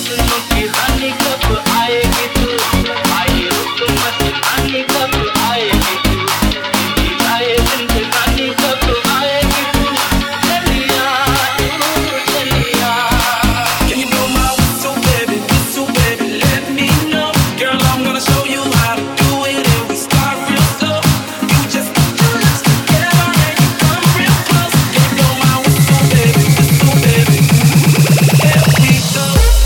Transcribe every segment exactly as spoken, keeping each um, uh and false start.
सपनों की रानी कब आएगी तू, आई रुक मत रानी कब आएगी तू, आए जिंदगानी कब आएगी तू, चलिया तू चलिया। Can you blow my whistle, baby, whistle, baby, let me know. Girl, I'm gonna show you how to do it, and we start real slow. You just put your lips together and you come real close. Can you blow my whistle, baby, whistle, baby, here we go.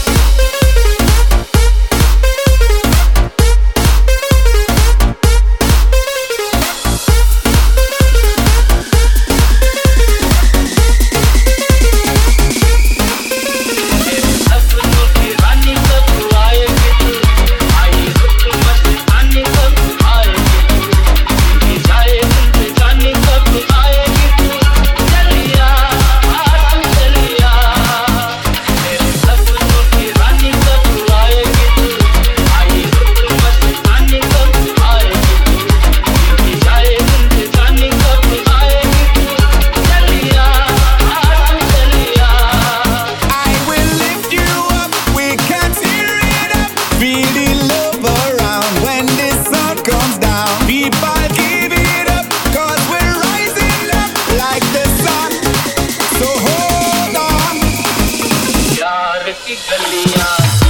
सपनों की रानी कब आएगी तू, आई रुक मत रानी कब आएगी तू, जाए जिंदगानी कब आएगी तू, चलिया तू चलिया। मेरे सपनों की रानी कब आएगी तू, आई रुक मत रानी कब आएगी तू, जाए जिंदगानी कब आएगी तू, चलिया तू चलिया। I will lift you up, we can tear it up. Feel the love around when the sun comes down. People give it up, cause we're rising up like the sun. So hold on. प्यार की गलियां